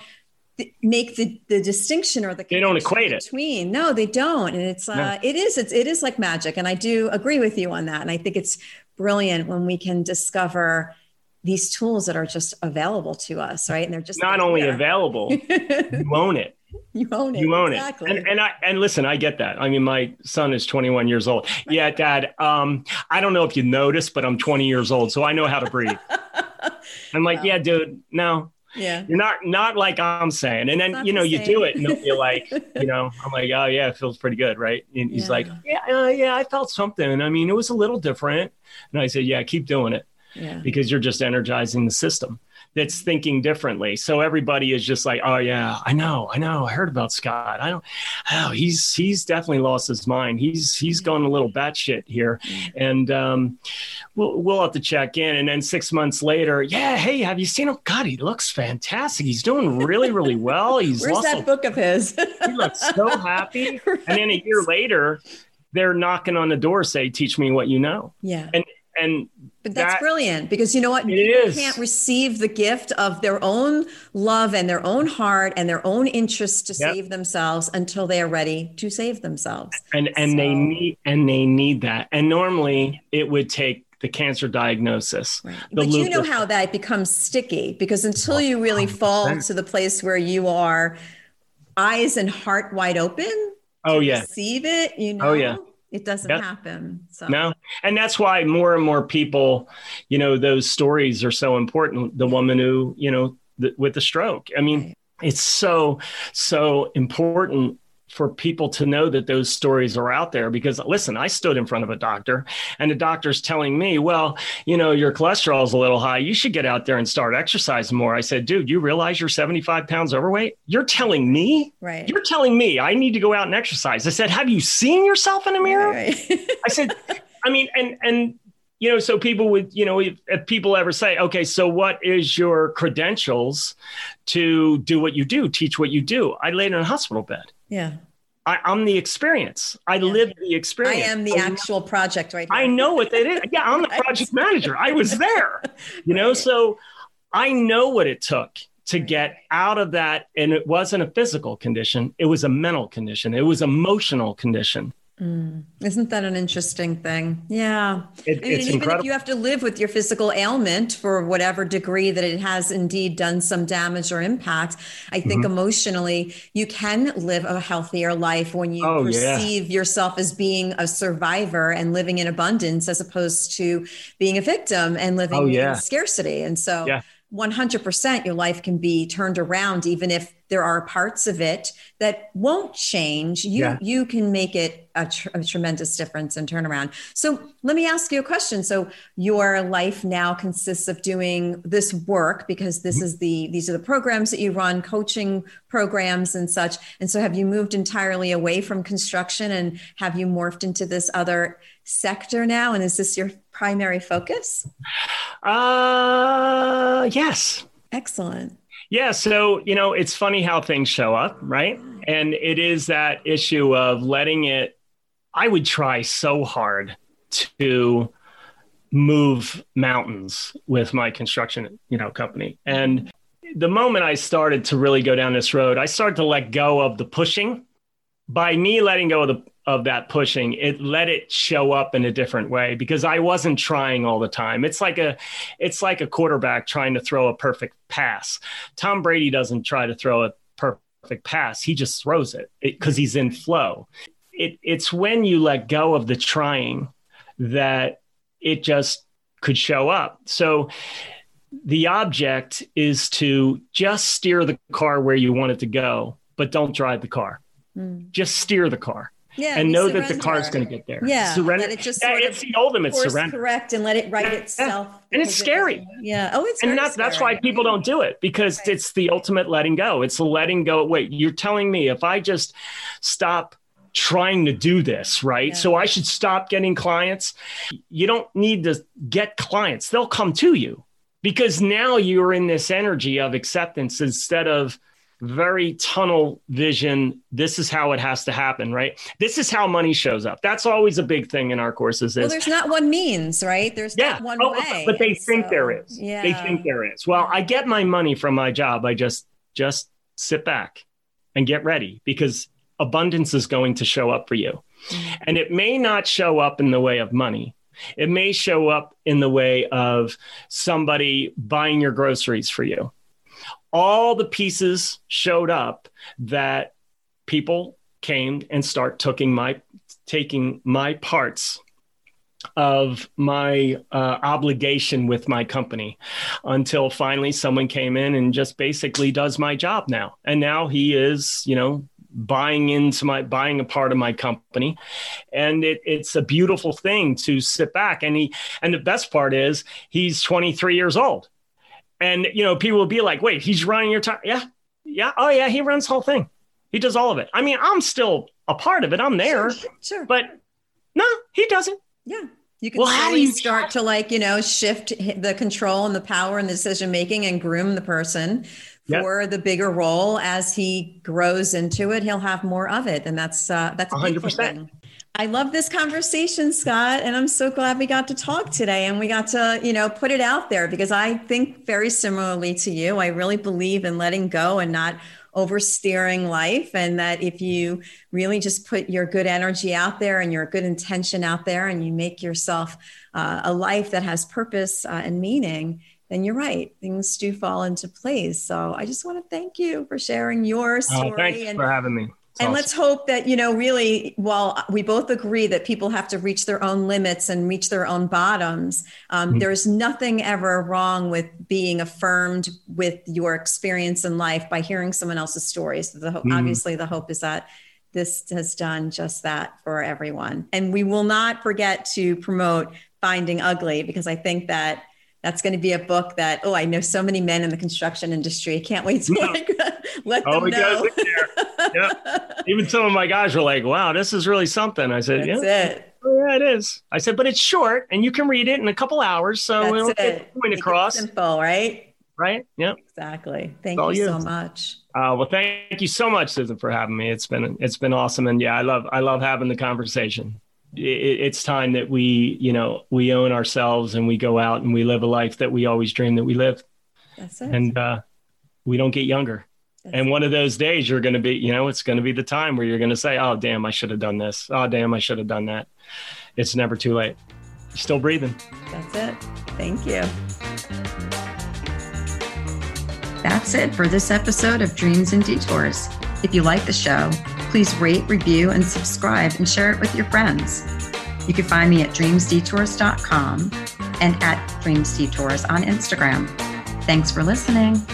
make the, the distinction or the they don't equate it between. No, they don't. And it's, uh, no. it is, it's, it is like magic. And I do agree with you on that. And I think it's brilliant when we can discover these tools that are just available to us. Right. And they're just not only there. Available, you own it. You own it. You own exactly. it. And, and I, and listen, I get that. I mean, my son is twenty-one years old. Right. Yeah, Dad. Um, I don't know if you noticed, but I'm twenty years old. So I know how to breathe. I'm like, wow. yeah, dude, no. Yeah. You're not, not like I'm saying. And then, you know, the you do it and they'll be like, you know, I'm like, oh yeah, it feels pretty good. Right. And he's yeah. like, yeah, uh, yeah, I felt something. I mean, it was a little different. And I said, yeah, keep doing it. Yeah. because you're just energizing the system that's thinking differently. So everybody is just like, oh yeah, I know, I know, I heard about Scott. I don't, oh, he's he's definitely lost his mind. He's he's gone a little batshit here, and um, we'll we'll have to check in. And then six months later, yeah, hey, have you seen him? God, he looks fantastic. He's doing really really well. He's Where's lost that a, book of his? he looks so happy. Right. And then a year later, they're knocking on the door, say, teach me what you know. Yeah. And and But that's that, brilliant, because you know what? It People is. can't receive the gift of their own love and their own heart and their own interest to Yep. save themselves until they are ready to save themselves. and and So- they need and they need that. And normally it would take the cancer diagnosis. Right. the But you know lupus- how that becomes sticky, because until you really fall one hundred percent. to the place where you are eyes and heart wide open Oh to yeah. receive it, you know, Oh, yeah. it doesn't Yep. happen. So No. And that's why more and more people, you know, those stories are so important. The woman who, you know, th- with the stroke. I mean, Right. it's so, so important for people to know that those stories are out there, because listen, I stood in front of a doctor and the doctor's telling me, well, you know, your cholesterol is a little high. You should get out there and start exercising more. I said, dude, you realize you're seventy-five pounds overweight? You're telling me, right. you're telling me I need to go out and exercise. I said, have you seen yourself in the mirror? Right. I said, I mean, and, and, you know, so people would, you know, if, if people ever say, okay, so what is your credentials to do what you do, teach what you do? I laid in a hospital bed. Yeah. I, I'm the experience. I Yeah. live the I experience. am the So actual project right here. I know what that is. Yeah, I'm the Right. project manager. I was there, you know, Right. so I know what it took to Right. get out of that. And it wasn't a physical condition. It was a mental condition. It was emotional condition. Mm. Isn't that an interesting thing? Yeah. It, I mean, it's even incredible. if you have to live with your physical ailment for whatever degree that it has indeed done some damage or impact, I think Mhm. emotionally you can live a healthier life when you Oh, yeah. perceive yourself as being a survivor and living in abundance, as opposed to being a victim and living Oh, yeah. in scarcity. And so Yeah. one hundred percent your life can be turned around, even if there are parts of it that won't change. You Yeah. you can make it a, tr- a tremendous difference and turn around. So let me ask you a question. So your life now consists of doing this work, because this is the these are the programs that you run, coaching programs and such. And so have you moved entirely away from construction, and have you morphed into this other sector now? And is this your primary focus? Uh, yes. Excellent. Yeah. So, you know, it's funny how things show up, right? And it is that issue of letting it, I would try so hard to move mountains with my construction, you know, company. And the moment I started to really go down this road, I started to let go of the pushing. By me letting go of the of that pushing, it let it show up in a different way, because I wasn't trying all the time. It's like a it's like a quarterback trying to throw a perfect pass. Tom Brady doesn't try to throw a perfect pass. He just throws it because he's in flow. It, it's when you let go of the trying that it just could show up. So the object is to just steer the car where you want it to go, but don't drive the car. Mm. Just steer the car. Yeah, and you know that the surrender. car's going to get there. Yeah, surrender. let it just Yeah, sort it's of the ultimate course surrender. correct and let it write itself. And it's because it scary. doesn't- Yeah. Oh, it's And very that's that's scary. why people don't do it, because Right. it's the ultimate letting go. It's the letting go. Wait, you're telling me if I just stop trying to do this, right? Yeah. So I should stop getting clients. You don't need to get clients. They'll come to you, because now you're in this energy of acceptance instead of very tunnel vision. This is how it has to happen, right? This is how money shows up. That's always a big thing in our courses. Well, Is there's not one means, right? There's yeah, not one oh, way. but they And think so, there is. Yeah. They think there is. Well, I get my money from my job. I just just sit back and get ready, because abundance is going to show up for you. Mm. And it may not show up in the way of money. It may show up in the way of somebody buying your groceries for you. All the pieces showed up that people came and start taking my taking my parts of my uh, obligation with my company, until finally someone came in and just basically does my job now. And now he is, you know, buying into my, buying a part of my company. And it, it's a beautiful thing to sit back. And he, and the best part is he's twenty-three years old. And, you know, people will be like, wait, he's running your time. Yeah. Yeah. Oh yeah. He runs the whole thing. He does all of it. I mean, I'm still a part of it. I'm there, sure, sure. But no, he doesn't. Yeah. You can well, how do you start to like, you know, shift the control and the power and the decision making and groom the person for yep. the bigger role. As he grows into it, he'll have more of it. And that's, uh, that's a one hundred percent. I love this conversation, Scott, and I'm so glad we got to talk today and we got to, you know, put it out there, because I think very similarly to you. I really believe in letting go and not oversteering life, and that if you really just put your good energy out there and your good intention out there and you make yourself uh, a life that has purpose uh, and meaning, then you're right, things do fall into place. So I just want to thank you for sharing your story. Oh, thanks and, for having me. It's and awesome. Let's hope that, you know, really, while we both agree that people have to reach their own limits and reach their own bottoms, um, mm-hmm. there's nothing ever wrong with being affirmed with your experience in life by hearing someone else's stories. So the hope, mm-hmm. obviously, the hope is that this has done just that for everyone. And we will not forget to promote Finding Ugly, because I think that that's going to be a book that, oh, I know so many men in the construction industry. I can't wait to like, let them oh, know. Yep. Even some of my guys were like, wow, this is really something. I said, that's yeah, it. Oh, yeah, it is. I said, but it's short and you can read it in a couple hours. So that's it'll it. get the point Make across. it simple, right? Right. Yep. Exactly. Thank you, you so much. Uh, well, thank you so much, Susan, for having me. It's been, it's been awesome. And yeah, I love, I love having the conversation. It's time that we, you know, we own ourselves and we go out and we live a life that we always dream that we live. That's it. And uh, we don't get younger. That's and one of those days you're going to be, you know, it's going to be the time where you're going to say, oh, damn, I should have done this. Oh, damn, I should have done that. It's never too late. You're still breathing. That's it. Thank you. That's it for this episode of Dreams and Detours. If you like the show, please rate, review, and subscribe and share it with your friends. You can find me at dreams detours dot com and at dreams detours on Instagram. Thanks for listening.